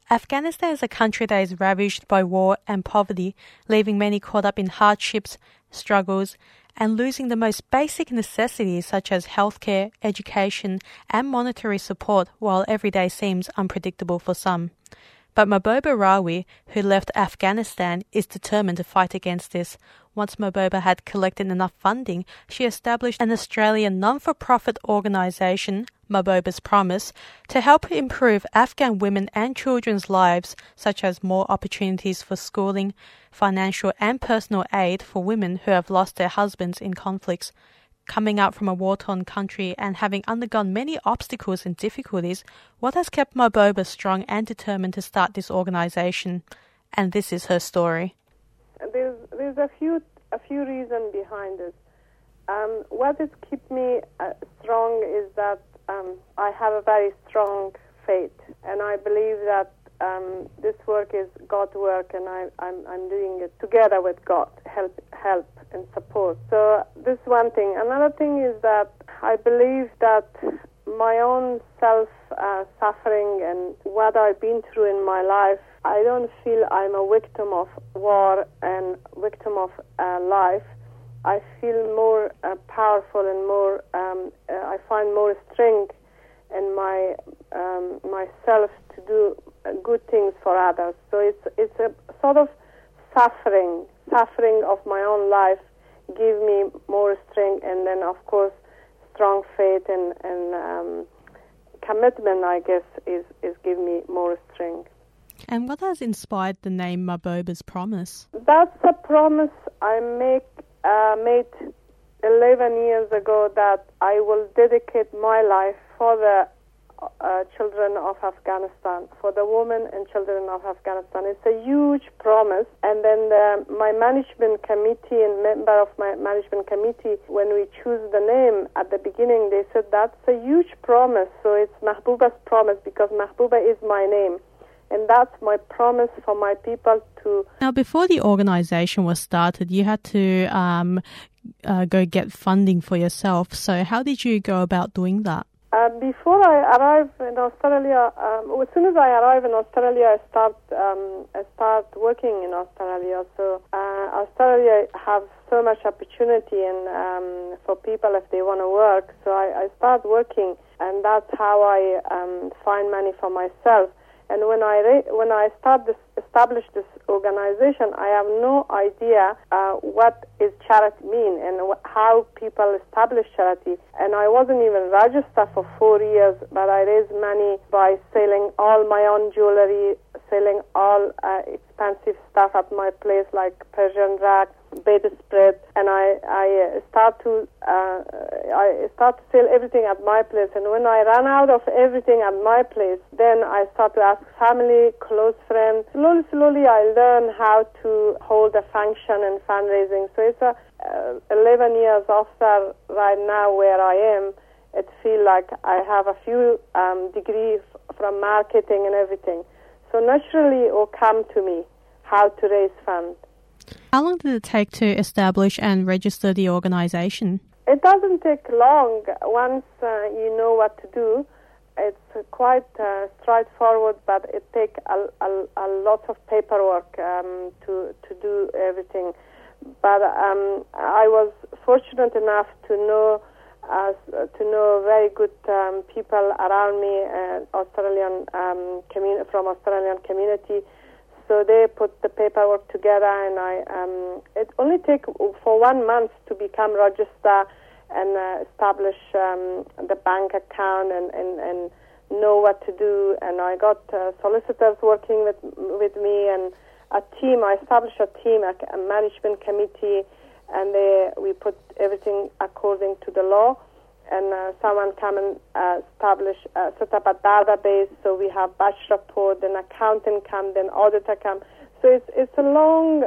Afghanistan is a country that is ravaged by war and poverty, leaving many caught up in hardships, struggles, and losing the most basic necessities such as healthcare, education, and monetary support, while every day seems unpredictable for some. But Mahbooba Rawi, who left Afghanistan, is determined to fight against this. Once Mahbooba had collected enough funding, she established an Australian non-for-profit organisation, Mahbooba's Promise, to help improve Afghan women and children's lives, such as more opportunities for schooling, financial and personal aid for women who have lost their husbands in conflicts. Coming out from a war-torn country and having undergone many obstacles and difficulties, what has kept Mahbooba strong and determined to start this organisation? And this is her story. There's a few reasons behind it. What has kept me strong is that I have a very strong faith, and I believe that this work is God's work, and I'm doing it together with God, help and support. So this is one thing. Another thing is that I believe that my own suffering and what I've been through in my life, I don't feel I'm a victim of war and victim of life. I feel more powerful and more. I find more strength in myself to do good things for others. So it's a sort of suffering of my own life give me more strength, and then of course strong faith and commitment, I guess, is give me more strength. And what has inspired the name Mahbooba's Promise? That's a promise I made 11 years ago, that I will dedicate my life for the children of Afghanistan, for the women and children of Afghanistan. It's a huge promise. And then my management committee and member of my management committee, when we choose the name at the beginning, they said that's a huge promise. So it's Mahbooba's Promise, because Mahbooba is my name. And that's my promise for my people to... Now, before the organisation was started, you had to go get funding for yourself. So how did you go about doing that? Before I arrived in Australia, as soon as I arrived in Australia, I start working in Australia. So Australia have so much opportunity and for people if they want to work. So I start working, and that's how I find money for myself. And when I establish this organization, I have no idea what is charity mean and how people establish charity. And I wasn't even registered for 4 years, but I raised money by selling all my own jewelry, selling all expensive stuff at my place, like Persian rug, bedspread, and I start to sell everything at my place. And when I run out of everything at my place, then I start to ask family, close friends. Slowly I learn how to hold a function and fundraising. So it's 11 years after right now where I am. It feels like I have a few degrees from marketing and everything. So naturally it will come to me how to raise funds. How long did it take to establish and register the organisation? It doesn't take long. Once you know what to do, it's quite straightforward, but it takes a lot of paperwork to do everything. But I was fortunate enough to know very good people around me, Australian from Australian community. So they put the paperwork together, and it only takes for 1 month to become registered and establish the bank account and know what to do. And I got solicitors working with me and a team. I established a team, a management committee, and we put everything according to the law. And someone come and set up a database, so we have batch report, then accountant come, then auditor come. So it's a long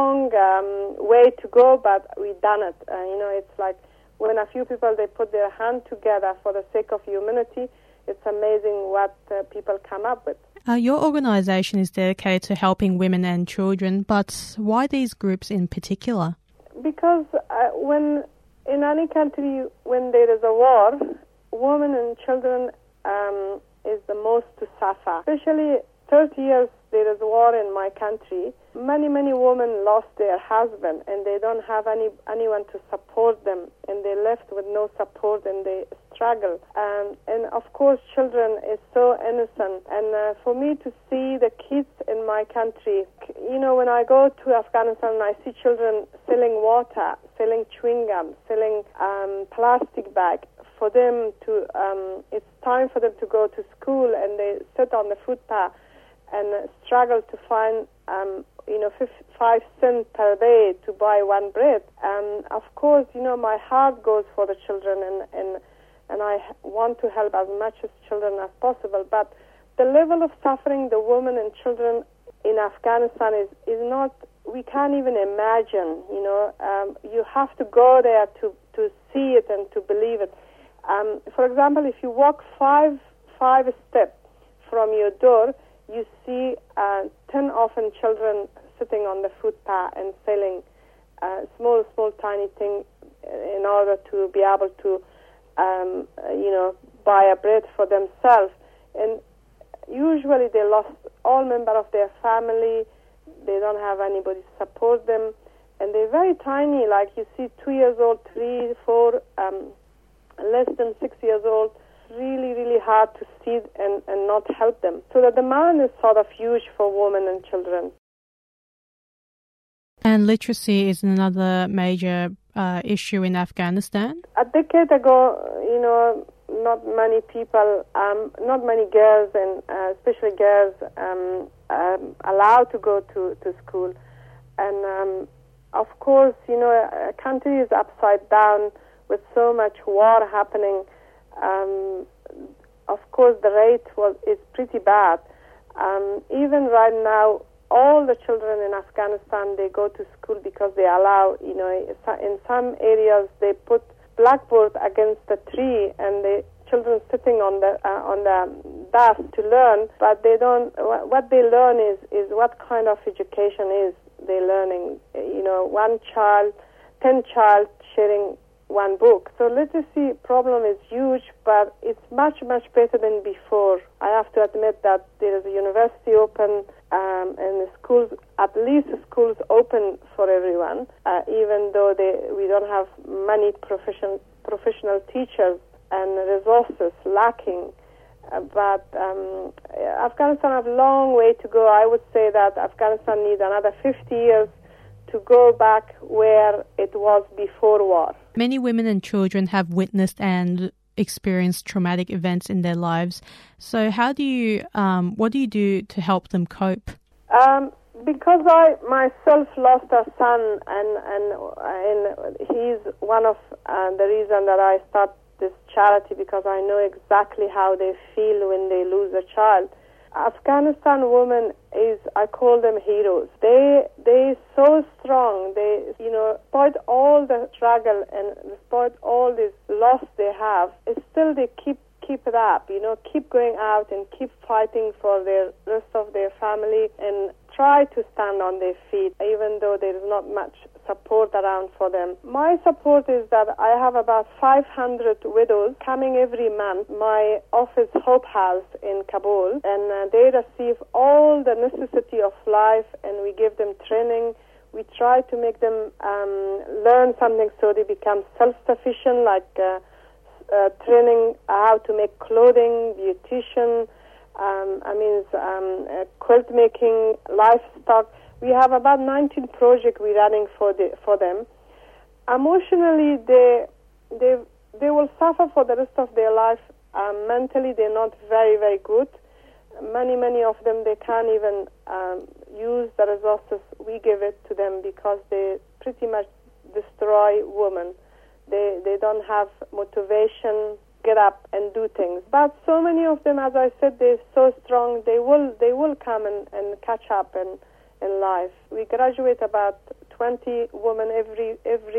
way to go, but we done it. It's like when a few people, they put their hand together for the sake of humanity, it's amazing what people come up with. Your organisation is dedicated to helping women and children, but why these groups in particular? Because when in any country, when there is a war, women and children is the most to suffer. Especially 30 years there is war in my country. Many women lost their husband, and they don't have anyone to support them, and they're left with no support, and they struggle. And of course, children is so innocent. And for me to see the kids in my country, when I go to Afghanistan, I see children selling water, selling chewing gum, selling plastic bag. For them to, it's time for them to go to school, and they sit on the footpath and struggle to find 5 cents per day to buy one bread. And of course, my heart goes for the children, and I want to help as much as children as possible. But the level of suffering the women and children in Afghanistan is not, we can't even imagine. You have to go there to see it and to believe it. For example, if you walk five steps from your door, you see 10 orphan children sitting on the footpath and selling small, tiny things in order to be able to, buy a bread for themselves. And usually they lost all members of their family. They don't have anybody to support them. And they're very tiny, like you see 2 years old, 3, 4, less than 6 years old. Really hard to see and not help them. So the demand is sort of huge for women and children. And literacy is another major issue in Afghanistan. A decade ago, not many people, not many girls, and especially girls, allowed to go to school. And of course, a country is upside down with so much war happening. Of course, the rate is pretty bad. Even right now, all the children in Afghanistan, they go to school because they allow, in some areas they put blackboard against the tree, and the children sitting on the desk to learn, but they don't. What they learn is what kind of education is they learning. 10 child sharing one book. So literacy problem is huge, but it's much better than before. I have to admit that there is a university open, and the schools, at least the schools open for everyone, even though we don't have many professional teachers and resources lacking. But Afghanistan has a long way to go. I would say that Afghanistan needs another 50 years to go back where it was before war. Many women and children have witnessed and experienced traumatic events in their lives. So what do you do to help them cope? Because I myself lost a son, and he's one of the reasons that I start this charity, because I know exactly how they feel when they lose a child. Afghanistan women I call them heroes. They so strong. They, despite all the struggle and despite all this loss they have, still they keep it up. Keep going out and keep fighting for the rest of their family and try to stand on their feet, even though there is not much support around for them. My support is that I have about 500 widows coming every month. My office, Hope House in Kabul, and they receive all the necessity of life, and we give them training. We try to make them learn something so they become self-sufficient, like training how to make clothing, beautician, quilt making, livestock. We have about 19 projects we're running for them. Emotionally, they will suffer for the rest of their life. Mentally, they're not very good. Many of them, they can't even use the resources we give it to them, because they pretty much destroy women. They don't have motivation, get up and do things. But so many of them, as I said, they're so strong. They will come and catch up in life. We graduate about 20 women every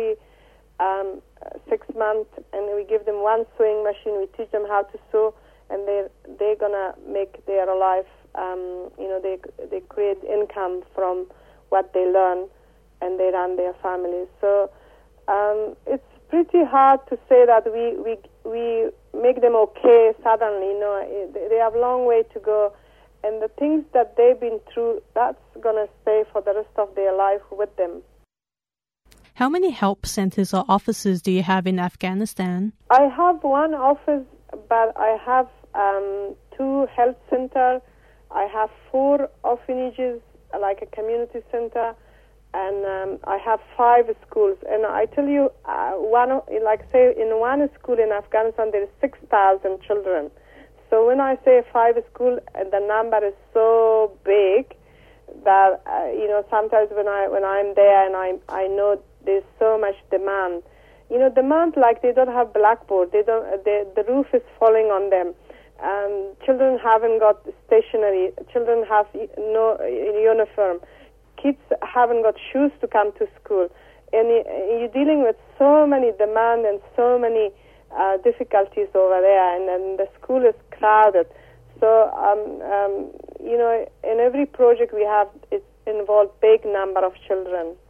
6 months, and we give them one sewing machine. We teach them how to sew, and they're gonna make their life. They create income from what they learn, and they run their families. So it's pretty hard to say that we make them okay suddenly. They have a long way to go, and the things that they've been through, that's going to stay for the rest of their life with them. How many help centers or offices do you have in Afghanistan? I have one office, but I have 2 health centers. I have 4 orphanages, like a community center, and I have 5 schools. And I tell you, in one school in Afghanistan, there is 6,000 children. So when I say 5 schools, the number is so big that sometimes when I'm there and I know there's so much demand. Demand like they don't have blackboard. The roof is falling on them. Children haven't got stationery. Children have no uniform. Kids haven't got shoes to come to school. And you're dealing with so many demand and so many difficulties over there, and then the school is crowded. So, in every project we have, it involves big number of children.